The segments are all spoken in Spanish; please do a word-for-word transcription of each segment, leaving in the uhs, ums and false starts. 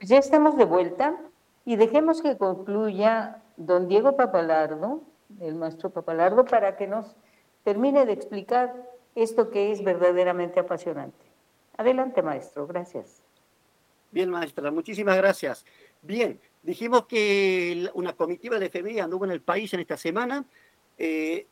Pues ya estamos de vuelta y dejemos que concluya don Diego Papalardo, el maestro Papalardo, para que nos termine de explicar esto que es verdaderamente apasionante. Adelante, maestro, gracias. Bien, maestra, muchísimas gracias. Bien, dijimos que una comitiva de F M I anduvo en el país en esta semana. Eh,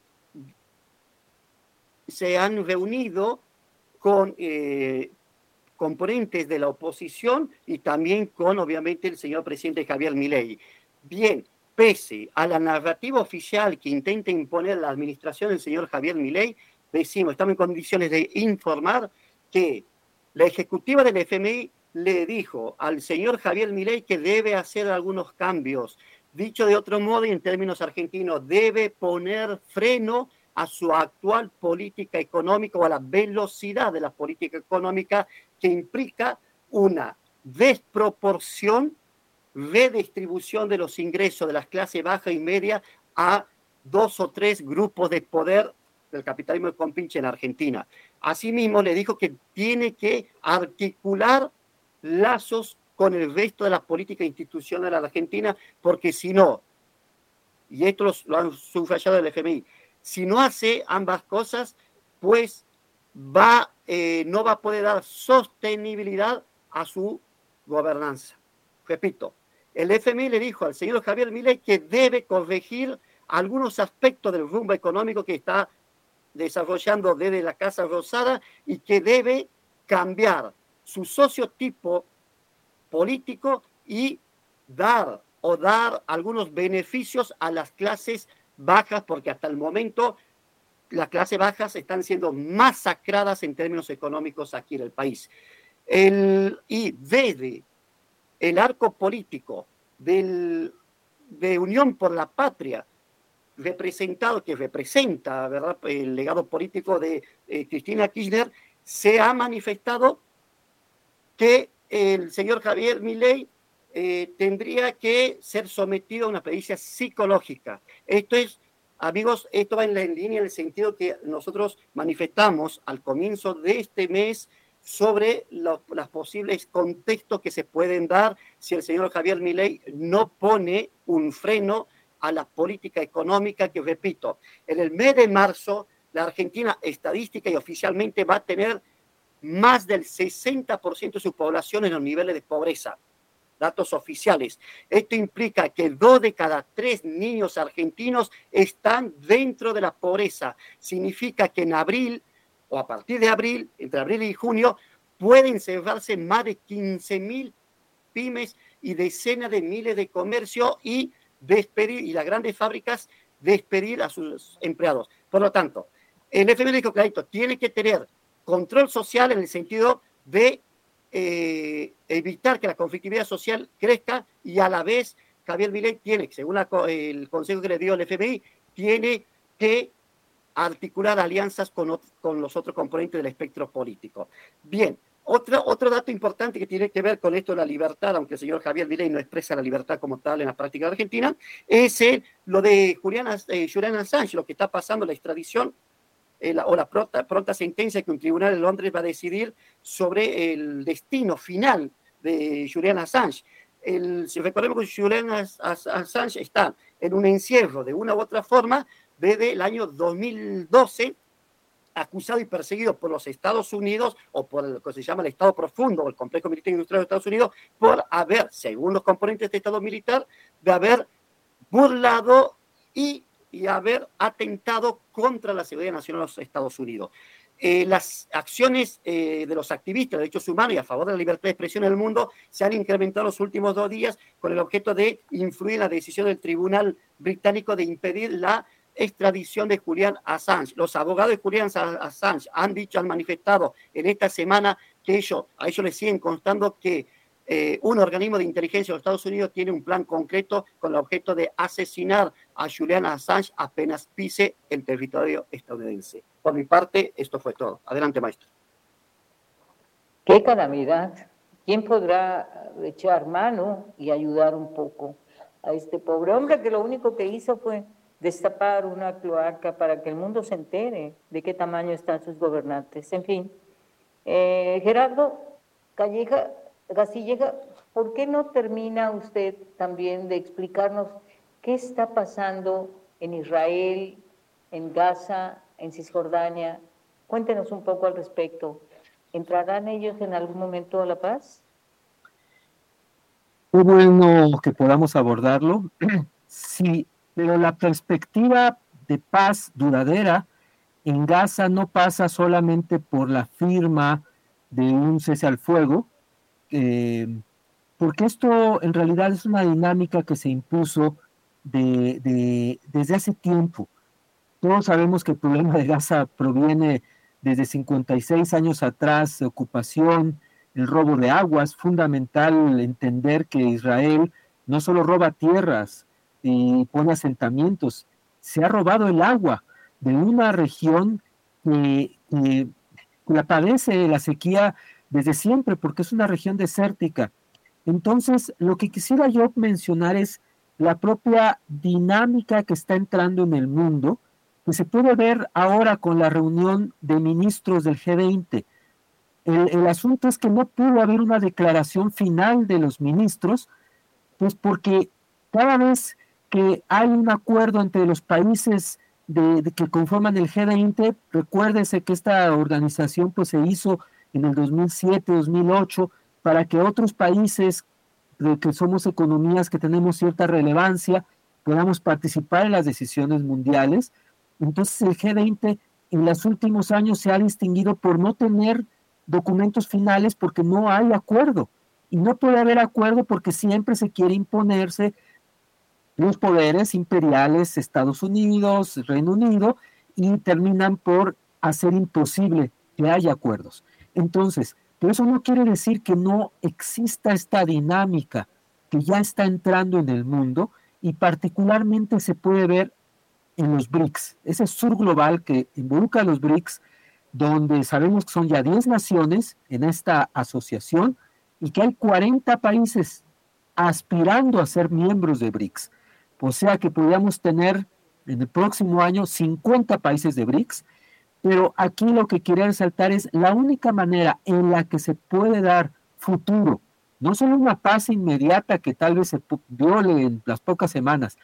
se han reunido con eh, componentes de la oposición y también con, obviamente, el señor presidente Javier Milei. Bien, pese a la narrativa oficial que intenta imponer la administración del señor Javier Milei, decimos, estamos en condiciones de informar que la ejecutiva del F M I le dijo al señor Javier Milei que debe hacer algunos cambios. Dicho de otro modo y en términos argentinos, debe poner freno a su actual política económica o a la velocidad de la política económica que implica una desproporción, redistribución de los ingresos de las clases baja y media a dos o tres grupos de poder del capitalismo de compinche en Argentina. Asimismo, le dijo que tiene que articular lazos con el resto de las políticas institucionales de la Argentina, porque si no, y esto lo, lo han subrayado el F M I, si no hace ambas cosas, pues va, eh, no va a poder dar sostenibilidad a su gobernanza. Repito, el F M I le dijo al señor Javier Milei que debe corregir algunos aspectos del rumbo económico que está desarrollando desde la Casa Rosada y que debe cambiar su sociotipo político y dar o dar algunos beneficios a las clases bajas, porque hasta el momento las clases bajas están siendo masacradas en términos económicos aquí en el país. El, y desde el arco político del, de Unión por la Patria, representado, que representa, ¿verdad?, el legado político de eh, Cristina Kirchner, se ha manifestado que el señor Javier Milei eh, tendría que ser sometido a una pericia psicológica. Esto es, amigos, esto va en la en línea en el sentido que nosotros manifestamos al comienzo de este mes sobre los posibles contextos que se pueden dar si el señor Javier Milei no pone un freno a la política económica que, repito, en el mes de marzo la Argentina estadística y oficialmente va a tener más del sesenta por ciento de su población en los niveles de pobreza. Datos oficiales. Esto implica que dos de cada tres niños argentinos están dentro de la pobreza. Significa que en abril, o a partir de abril, entre abril y junio, pueden cerrarse más de quince mil pymes y decenas de miles de comercios y despedir, y las grandes fábricas despedir a sus empleados. Por lo tanto, el F M I dijo clarito, tiene que tener control social en el sentido de eh, evitar que la conflictividad social crezca y a la vez Javier Milei tiene, según la, el consejo que le dio el F M I, tiene que articular alianzas con, con los otros componentes del espectro político. Bien, otro, otro dato importante que tiene que ver con esto de la libertad, aunque el señor Javier Milei no expresa la libertad como tal en la práctica argentina, es el, lo de Julian, eh, Julian Assange, lo que está pasando, la extradición eh, la, o la pronta, pronta sentencia que un tribunal en Londres va a decidir sobre el destino final de Julian Assange. El, si recordemos que Julian Assange está en un encierro de una u otra forma desde el año dos mil doce, acusado y perseguido por los Estados Unidos o por lo que se llama el Estado Profundo o el Complejo Militar Industrial de Estados Unidos por haber, según los componentes de Estado militar, de haber burlado y, y haber atentado contra la seguridad nacional de los Estados Unidos. Eh, las acciones eh, de los activistas de derechos humanos y a favor de la libertad de expresión en el mundo se han incrementado los últimos dos días con el objeto de influir en la decisión del Tribunal Británico de impedir la extradición de Julian Assange. Los abogados de Julian Assange han dicho, han manifestado en esta semana que ellos, a ellos les siguen constando que eh, un organismo de inteligencia de los Estados Unidos tiene un plan concreto con el objeto de asesinar a Julian Assange apenas pise el territorio estadounidense. Por mi parte, esto fue todo. Adelante, maestro. ¡Qué calamidad! ¿Quién podrá echar mano y ayudar un poco a este pobre hombre que lo único que hizo fue destapar una cloaca para que el mundo se entere de qué tamaño están sus gobernantes? En fin, eh, Gerardo Calleja, Gasilleja, ¿por qué no termina usted también de explicarnos qué está pasando en Israel, en Gaza, en Cisjordania? Cuéntenos un poco al respecto. ¿Entrarán ellos en algún momento a la paz? Qué bueno que podamos abordarlo. Sí, pero la perspectiva de paz duradera en Gaza no pasa solamente por la firma de un cese al fuego, eh, porque esto en realidad es una dinámica que se impuso de, de, desde hace tiempo. Todos sabemos que el problema de Gaza proviene desde cincuenta y seis años atrás, de ocupación, el robo de aguas. Fundamental entender que Israel no solo roba tierras y pone asentamientos, se ha robado el agua de una región que, que, que la padece la sequía desde siempre, porque es una región desértica. Entonces, lo que quisiera yo mencionar es la propia dinámica que está entrando en el mundo, que se puede ver ahora con la reunión de ministros del G veinte. El, el asunto es que no pudo haber una declaración final de los ministros, pues porque cada vez que hay un acuerdo entre los países de, de que conforman el G veinte, recuérdese que esta organización pues se hizo en el dos mil siete, dos mil ocho, para que otros países de que somos economías que tenemos cierta relevancia podamos participar en las decisiones mundiales. Entonces el G veinte en los últimos años se ha distinguido por no tener documentos finales porque no hay acuerdo. Y no puede haber acuerdo porque siempre se quiere imponerse los poderes imperiales, Estados Unidos, Reino Unido, y terminan por hacer imposible que haya acuerdos. Entonces, pero eso no quiere decir que no exista esta dinámica que ya está entrando en el mundo y particularmente se puede ver en los BRICS, ese sur global que involucra a los BRICS, donde sabemos que son ya diez naciones en esta asociación y que hay cuarenta países aspirando a ser miembros de BRICS. O sea que podríamos tener en el próximo año cincuenta países de BRICS, pero aquí lo que quería resaltar es la única manera en la que se puede dar futuro, no solo una paz inmediata que tal vez se viole en las pocas semanas,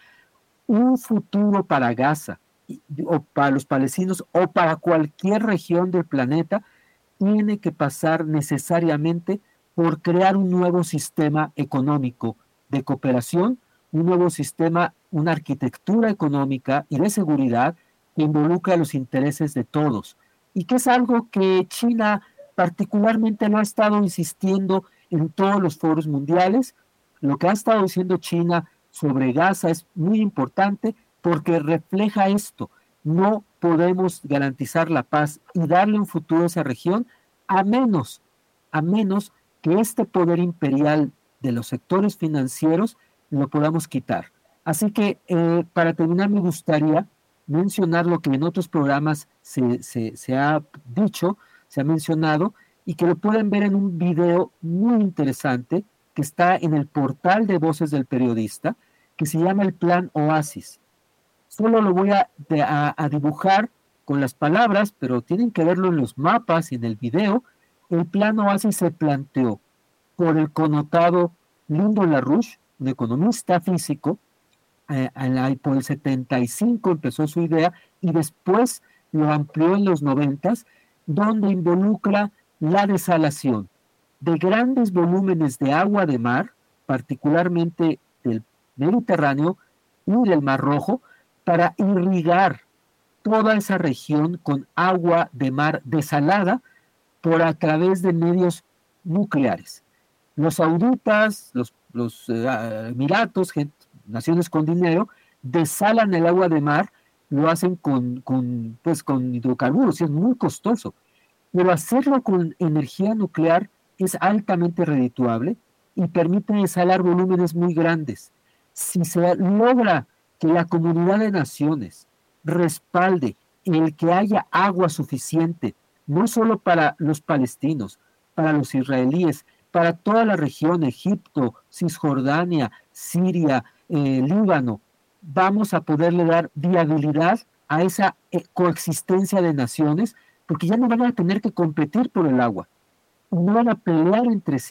un futuro para Gaza, o para los palestinos, o para cualquier región del planeta, tiene que pasar necesariamente por crear un nuevo sistema económico de cooperación, un nuevo sistema, una arquitectura económica y de seguridad que involucra los intereses de todos, y que es algo que China particularmente lo ha estado insistiendo en todos los foros mundiales. Lo que ha estado diciendo China sobre Gaza es muy importante porque refleja esto. No podemos garantizar la paz y darle un futuro a esa región a menos, a menos que este poder imperial de los sectores financieros lo podamos quitar. Así que eh, para terminar me gustaría mencionar lo que en otros programas se, se, se ha dicho, se ha mencionado, y que lo pueden ver en un video muy interesante que está en el portal de Voces del Periodista, que se llama el Plan Oasis. Solo lo voy a, de, a, a dibujar con las palabras, pero tienen que verlo en los mapas y en el video. El Plan Oasis se planteó por el connotado Lyndon LaRouche, un economista físico. Eh, por el setenta y cinco empezó su idea y después lo amplió en los noventas, donde involucra la desalación de grandes volúmenes de agua de mar, particularmente del Mediterráneo y del Mar Rojo, para irrigar toda esa región con agua de mar desalada por a través de medios nucleares. Los sauditas, los, los uh, Emiratos, gente, naciones con dinero, desalan el agua de mar, lo hacen con, con, pues, con hidrocarburos, y es muy costoso. Pero hacerlo con energía nuclear es altamente redituable y permite desalar volúmenes muy grandes. Si se logra que la comunidad de naciones respalde el que haya agua suficiente, no solo para los palestinos, para los israelíes, para toda la región, Egipto, Cisjordania, Siria, eh, Líbano, vamos a poderle dar viabilidad a esa eh, coexistencia de naciones, porque ya no van a tener que competir por el agua, no van a pelear entre sí,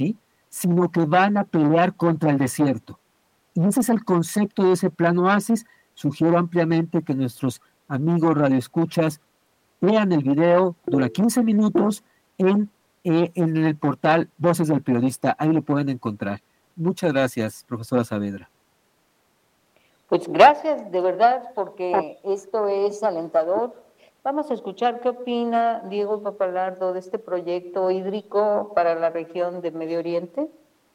sino que van a pelear contra el desierto. Y ese es el concepto de ese plan Oasis. Sugiero ampliamente que nuestros amigos radioescuchas vean el video, dura quince minutos, en, eh, en el portal Voces del Periodista. Ahí lo pueden encontrar. Muchas gracias, profesora Saavedra. Pues gracias, de verdad, porque esto es alentador. Vamos a escuchar qué opina Diego Pappalardo de este proyecto hídrico para la región del Medio Oriente.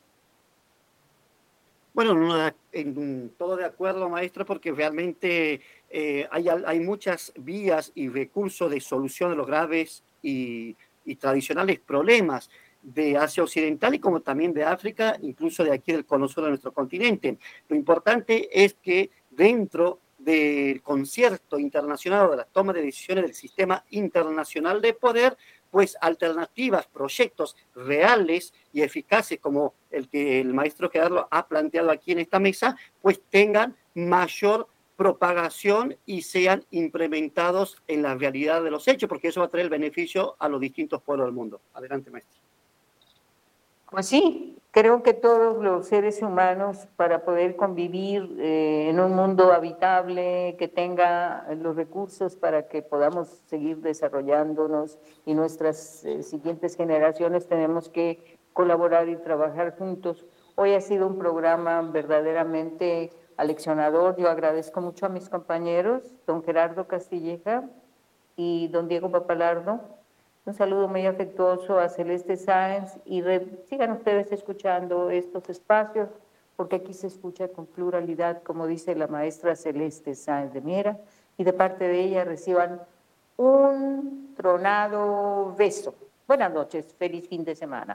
Bueno, no, en todo de acuerdo, maestra, porque realmente eh, hay, hay muchas vías y recursos de solución de los graves y, y tradicionales problemas de Asia Occidental y como también de África, incluso de aquí del cono sur de nuestro continente. Lo importante es que dentro del concierto internacional o de la toma de decisiones del sistema internacional de poder, pues alternativas, proyectos reales y eficaces como el que el maestro Gerardo ha planteado aquí en esta mesa, pues tengan mayor propagación y sean implementados en la realidad de los hechos, porque eso va a traer el beneficio a los distintos pueblos del mundo. Adelante, maestro. Pues sí, creo que todos los seres humanos, para poder convivir eh, en un mundo habitable, que tenga los recursos para que podamos seguir desarrollándonos y nuestras eh, siguientes generaciones, tenemos que colaborar y trabajar juntos. Hoy ha sido un programa verdaderamente aleccionador. Yo agradezco mucho a mis compañeros, don Gerardo Castilleja y don Diego Pappalardo. Un saludo muy afectuoso a Celeste Sáenz y re, sigan ustedes escuchando estos espacios, porque aquí se escucha con pluralidad, como dice la maestra Celeste Sáenz de Miera, y de parte de ella reciban un tronado beso. Buenas noches, feliz fin de semana.